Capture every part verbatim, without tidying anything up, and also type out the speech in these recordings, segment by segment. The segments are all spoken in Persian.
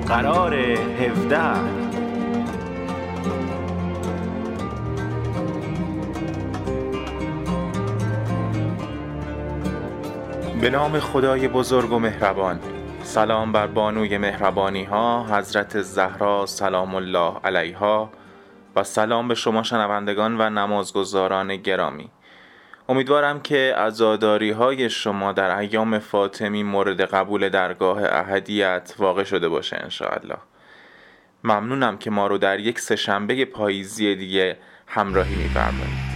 قرار هفده. به نام خدای بزرگ و مهربان. سلام بر بانوی مهربانی ها حضرت زهرا سلام الله علیها و سلام به شما شنوندگان و نمازگزاران گرامی. امیدوارم که عزاداری های شما در ایام فاطمی مورد قبول درگاه احدیت واقع شده باشه انشاءالله. ممنونم که ما رو در یک سه‌شنبه پاییزی دیگه همراهی می‌فرمایید.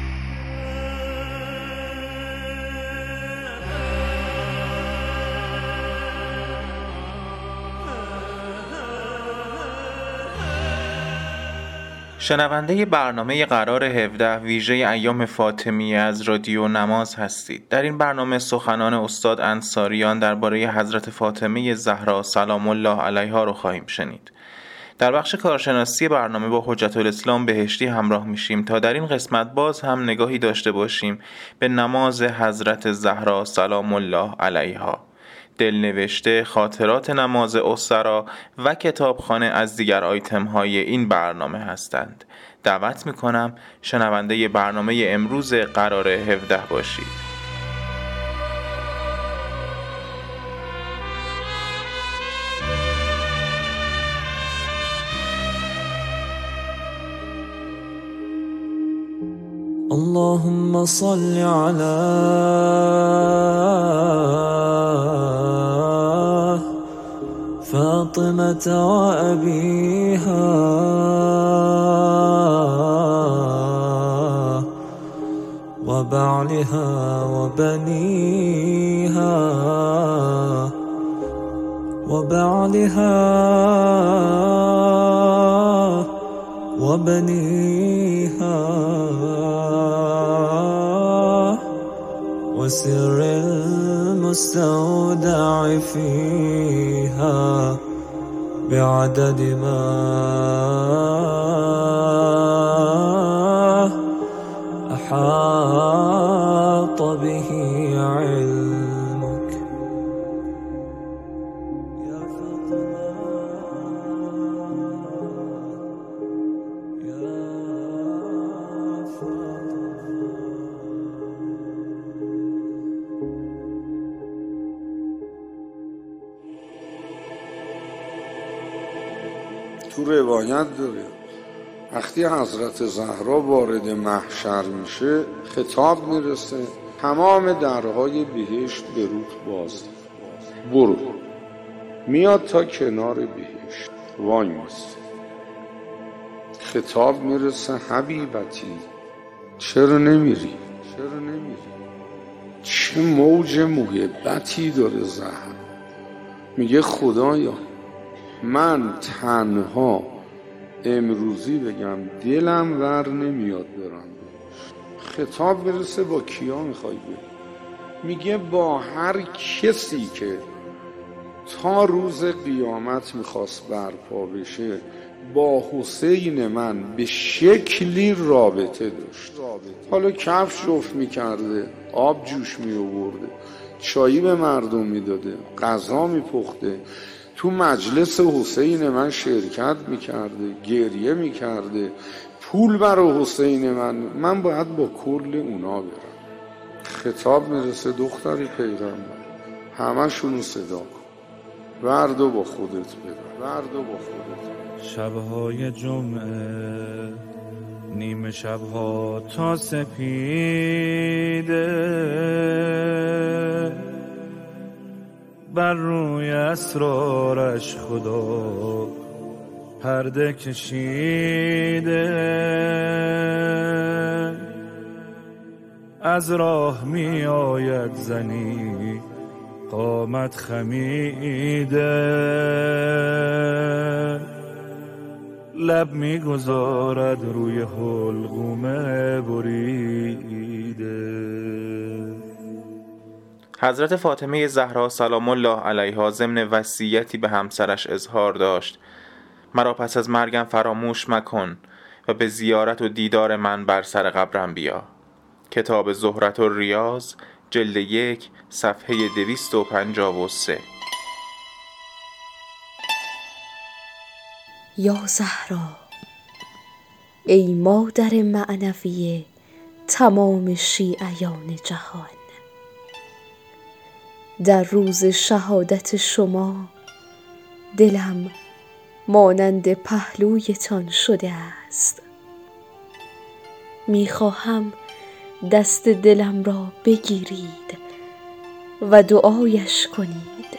شنونده برنامه قرار هفده ویژه ایام فاطمیه از رادیو نماز هستید. در این برنامه سخنان استاد انصاریان درباره حضرت فاطمه زهرا سلام الله علیها رو خواهیم شنید. در بخش کارشناسی برنامه با حجت الاسلام بهشتی همراه میشیم تا در این قسمت باز هم نگاهی داشته باشیم به نماز حضرت زهرا سلام الله علیها. دلنوشته، خاطرات نماز اسرا و کتابخانه از دیگر آیتم های این برنامه هستند. دعوت میکنم شنونده برنامه امروز قرار هفده باشید. اللهم صل على فاطمة وأبيها وبعلها وبنيها وبعلها وبنيها وسر المستودع فيها بعدد ما أحاط به علمك يا فاطمة يا تو روایت داره وقتی حضرت زهرا وارد محشر میشه خطاب میرسه تمام درهای بهشت به رود باز، برو. میاد تا کنار بهشت وای میسته، خطاب میرسه حبیبتی چرا نمیری؟ چرا نمیری؟ چه موج محبتی داره زهرا. میگه خدایا من تنها امروزی بگم دلم ور نمیاد برم. خطاب برسه با کیا میخوای بری؟ میگه با هر کسی که تا روز قیامت میخواست برپا بشه با حسین من به شکلی رابطه داشت. حالا کفش جفت میکرده، آب جوش میآورده، چایی به مردم میداده، غذا میپخته، تو مجلس حسین من شرکت میکرده، گریه میکرده، پول برای حسین من، من باید با کل اونا برم. خطاب میرسه دختری پیغمبر همه شونو صدا کن، وردو با خودت ببر، وردو با خودت ببر. شبهای جمعه نیمه شبها تا سپیده بر روی اسرارش خدا پرده کشیده، از راه می آید زنی قامت خمیده، لب می گذارد روی حلقوم بریده. حضرت فاطمه زهرا سلام الله علیها ضمن وصیتی به همسرش اظهار داشت: مرا پس از مرگم فراموش مکن و به زیارت و دیدار من بر سر قبرم بیا. کتاب زهرة الریاض جلد یک صفحه دویست و پنجاه و سه. یا زهرا، ای مادر معنوی تمام شیعیان جهان، در روز شهادت شما دلم مانند پهلویتان شده است. میخواهم دست دلم را بگیرید و دعایش کنید.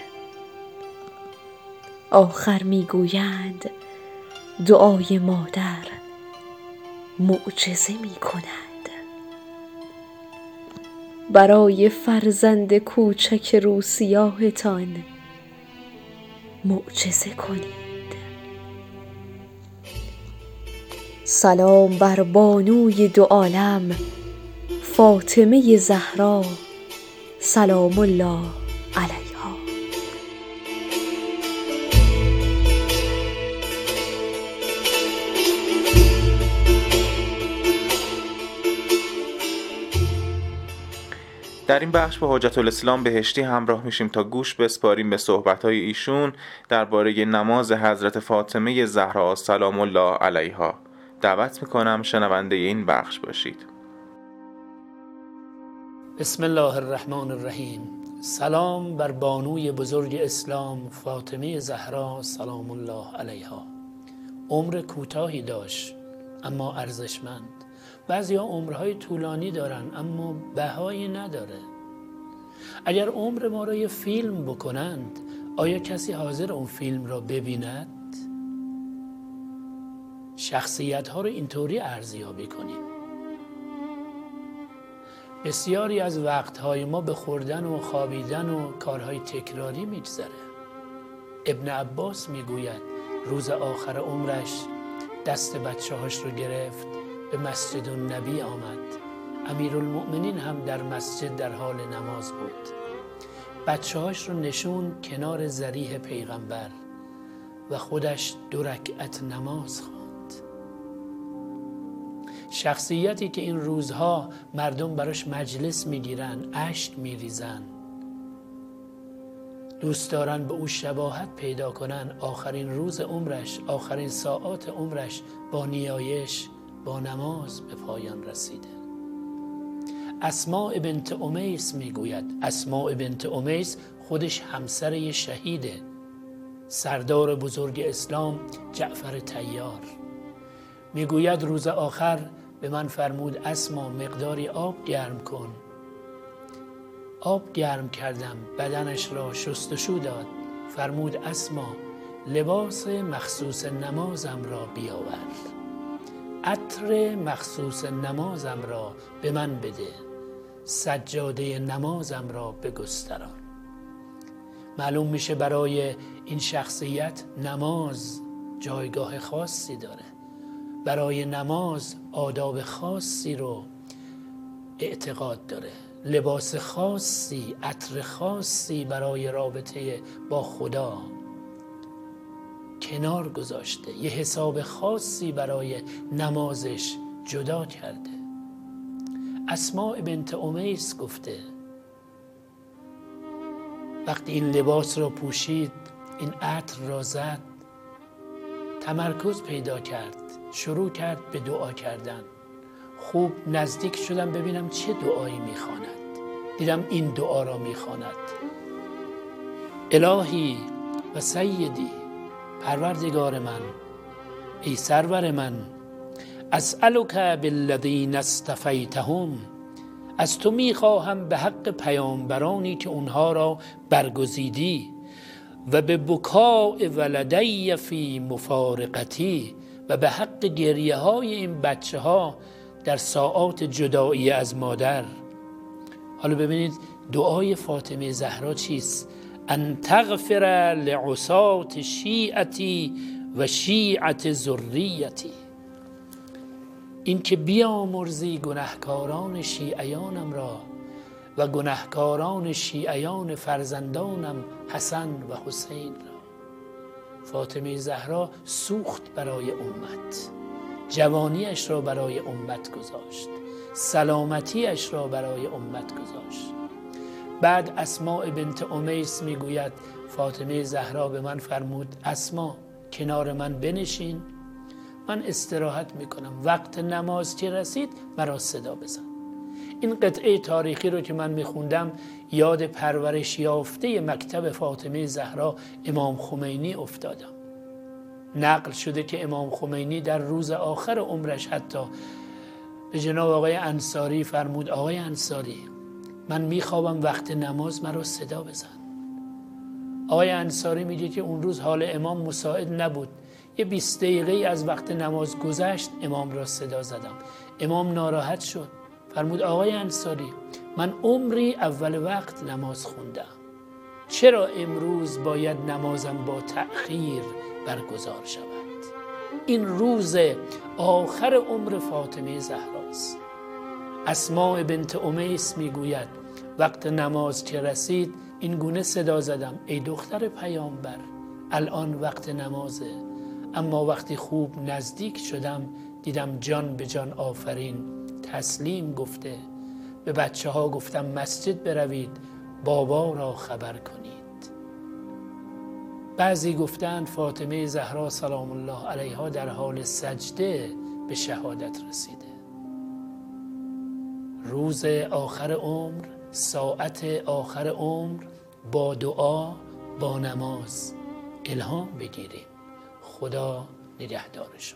آخر میگویند دعای مادر معجزه میکند. برای فرزند کوچک روسیاهتان معجزه کنید. سلام بر بانوی دو عالم فاطمه زهرا سلام الله علیها. در این بخش با حجت الاسلام بهشتی همراه میشیم تا گوش بسپاریم به صحبت‌های ایشون درباره نماز حضرت فاطمه زهرا سلام الله علیها. دعوت میکنم شنونده این بخش باشید. بسم الله الرحمن الرحیم. سلام بر بانوی بزرگ اسلام فاطمه زهرا سلام الله علیها. عمر کوتاهی داشت اما ارزشمند. بعضیا عمرهای طولانی دارن اما بهایی نداره. اگر عمر ما را یه فیلم بکنند، آیا کسی حاضر اون فیلم را ببیند؟ شخصیت ها رو اینطوری ارزیابی کنیم. بسیاری از وقتهای ما به خوردن و خوابیدن و کارهای تکراری میگذره. ابن عباس میگوید روز آخر عمرش دست بچه هاش رو گرفت، به مسجد النبی آمد. امیرالمؤمنین هم در مسجد در حال نماز بود. بچه هاش رو نشون کنار ذریح پیغمبر و خودش دو رکعت نماز خواند. شخصیتی که این روزها مردم براش مجلس میگیرن، اشک میریزن، دوست دارن به او شباهت پیدا کنن، آخرین روز عمرش، آخرین ساعات عمرش با نیایش، با نماز به پایان رسیده. اسماء بنت امیس میگوید، اسماء بنت امیس خودش همسر یه شهیده، سردار بزرگ اسلام جعفر طیار. میگوید روز آخر به من فرمود اسما مقداری آب گرم کن. آب گرم کردم، بدنش را شستشو داد. فرمود اسما لباس مخصوص نمازم را بیاور، عطر مخصوص نمازم را به من بده، سجاده نمازم را بگستران. معلوم میشه برای این شخصیت نماز جایگاه خاصی داره. برای نماز آداب خاصی رو اعتقاد داره، لباس خاصی، عطر خاصی برای رابطه با خدا کنار گذاشته، یه حساب خاصی برای نمازش جدا کرده. اسماء بنت امیس گفته وقتی این لباس را پوشید، این عطر را زد، تمرکز پیدا کرد، شروع کرد به دعا کردن. خوب نزدیک شدم ببینم چه دعایی میخواند. دیدم این دعا را میخواند: الهی و سیدی، پروردگار من، ای سرور من، اسألک بالذین اصطفیتهم، از تو میخواهم به حق پیامبرانی که اونها را برگزیدی، و به بکاء ولدی فی مفارقتی، و به حق گریه های این بچه ها در ساعات جدایی از مادر. حالا ببینید دعای فاطمه زهرا چیست؟ ان تغفر لعصات شیعتی و شیعت ذریتی، این که بیامرزی گناهکاران شیعیانم را و گناهکاران شیعیان فرزندانم حسن و حسین را. فاطمه زهرا سوخت برای امت، جوانیش را برای امت گذاشت، سلامتیش را برای امت گذاشت. بعد اسماء بنت امیس میگوید فاطمه زهرا به من فرمود اسما کنار من بنشین، من استراحت میکنم، وقت نماز که رسید مرا صدا بزن. این قطعه تاریخی رو که من میخوندم یاد پرورش یافته مکتب فاطمه زهرا امام خمینی افتادم. نقل شده که امام خمینی در روز آخر عمرش حتی به جناب آقای انصاری فرمود آقای انصاری من میخوابم، وقت نماز مرا صدا بزن. آقای انصاری میگه که اون روز حال امام مساعد نبود، یه بیست دقیقه از وقت نماز گذشت امام را صدا زدم. امام ناراحت شد، فرمود آقای انصاری من عمری اول وقت نماز خوندم، چرا امروز باید نمازم با تأخیر برگزار شود؟ این روز آخر عمر فاطمه زهراست. اسماء بنت امیس میگوید وقت نماز که رسید این گونه صدا زدم ای دختر پیامبر الان وقت نمازه، اما وقتی خوب نزدیک شدم دیدم جان به جان آفرین تسلیم گفته. به بچه ها گفتم مسجد بروید بابا را خبر کنید. بعضی گفتند فاطمه زهرا سلام الله علیها در حال سجده به شهادت رسیده. روز آخر عمر، ساعت آخر عمر، با دعا، با نماز الهام بگیریم. خدا نگهدارشون.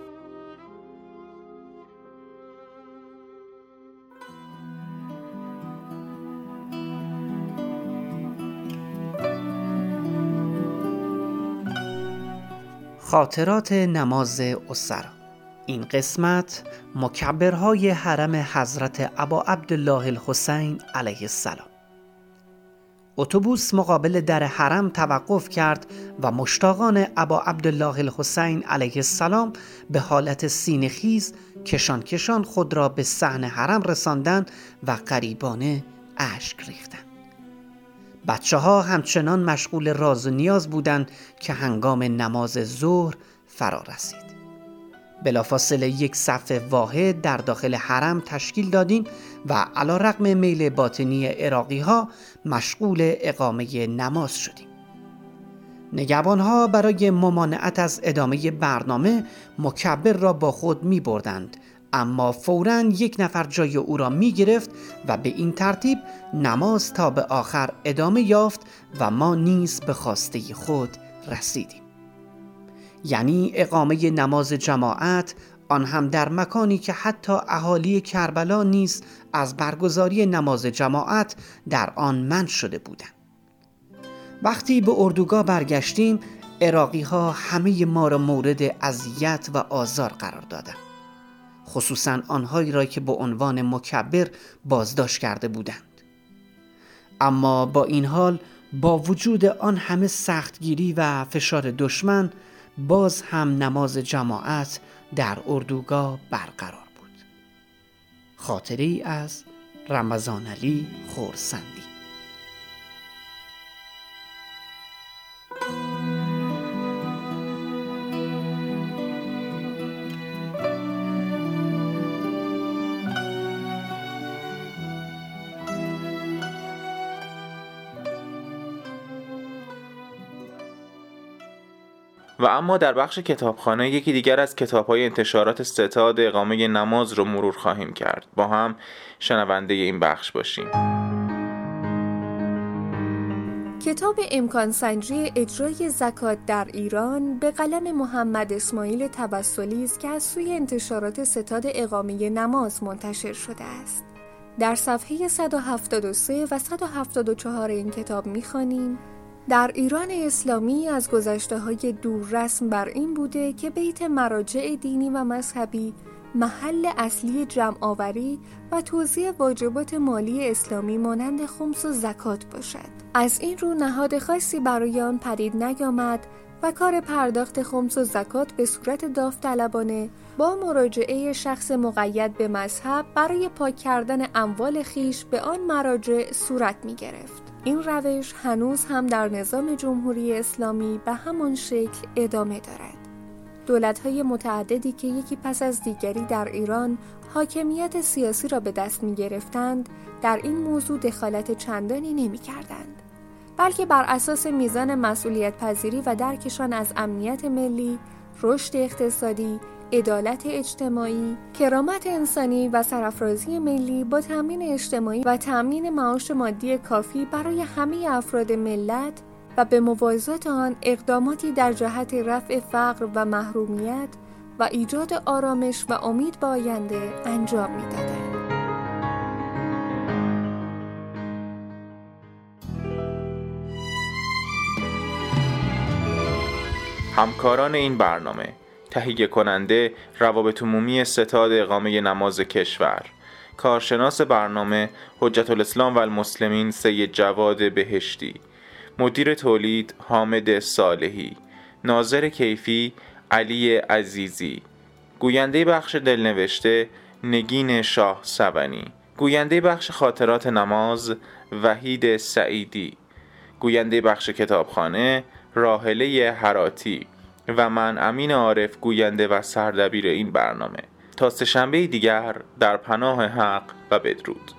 خاطرات نماز اسرا. این قسمت مکبرهای حرم حضرت ابا عبدالله الحسین علیه السلام. اتوبوس مقابل در حرم توقف کرد و مشتاقان ابا عبدالله الحسین علیه السلام به حالت سینه‌خیز کشان کشان خود را به صحن حرم رساندند و غریبانه اشک ریختند. بچه ها همچنان مشغول راز و نیاز بودند که هنگام نماز ظهر فرا رسید. بلافاصله یک صف واحد در داخل حرم تشکیل دادیم و علی رغم میل باطنی عراقی ها مشغول اقامه نماز شدیم. نگهبان ها برای ممانعت از ادامه برنامه مکبر را با خود می بردند، اما فوراً یک نفر جای او را می گرفت و به این ترتیب نماز تا به آخر ادامه یافت و ما نیز به خواسته خود رسیدیم. یعنی اقامه نماز جماعت، آن هم در مکانی که حتی اهالی کربلا نیز از برگزاری نماز جماعت در آن منع شده بودند. وقتی به اردوگاه برگشتیم، عراقی ها همه ما را مورد اذیت و آزار قرار دادند، خصوصا آنهایی را که به عنوان مکبر بازداشت کرده بودند. اما با این حال، با وجود آن همه سختگیری و فشار دشمن، باز هم نماز جماعت در اردوگاه برقرار بود. خاطره‌ای از رمضان علی خورسندی. و اما در بخش کتابخانه یکی دیگر از کتاب‌های انتشارات ستاد اقامه نماز رو مرور خواهیم کرد. با هم شنونده این بخش باشیم. کتاب امکان سنجی اجرای زکات در ایران به قلم محمد اسماعیل توسلی است که از سوی انتشارات ستاد اقامه نماز منتشر شده است. در صفحه صد و هفتاد و سه و صد و هفتاد و چهار این کتاب می‌خوانیم: در ایران اسلامی از گذشته‌های دور رسم بر این بوده که بیت مراجع دینی و مذهبی محل اصلی جمع‌آوری و توزیع واجبات مالی اسلامی مانند خمس و زکات باشد. از این رو نهاد خاصی برای آن پدید نیامد و کار پرداخت خمس و زکات به صورت داوطلبانه با مراجعه شخص مقید به مذهب برای پاک کردن اموال خیش به آن مراجع صورت می گرفت. این روش هنوز هم در نظام جمهوری اسلامی به همان شکل ادامه دارد. دولت‌های متعددی که یکی پس از دیگری در ایران حاکمیت سیاسی را به دست می گرفتند، در این موضوع دخالت چندانی نمی کردند. بلکه بر اساس میزان مسئولیت پذیری و درکشان از امنیت ملی، رشد اقتصادی، عدالت اجتماعی، کرامت انسانی و سرافرازی ملی با تامین اجتماعی و تامین معاش مادی کافی برای همه افراد ملت و به موازات آن اقداماتی در جهت رفع فقر و محرومیت و ایجاد آرامش و امید به آینده انجام می‌دادند. همکاران این برنامه: تهیه کننده روابط عمومی ستاد اقامه نماز کشور، کارشناس برنامه حجت الاسلام و المسلمین سید جواد بهشتی، مدیر تولید حامد صالحی، ناظر کیفی علی عزیزی، گوینده بخش دلنوشته نگین شاه سبنی، گوینده بخش خاطرات نماز وحید سعیدی، گوینده بخش کتابخانه راحله هراتی و من امین عارف گوینده و سردبیر این برنامه. تا سه شنبه دیگر در پناه حق و بدرود.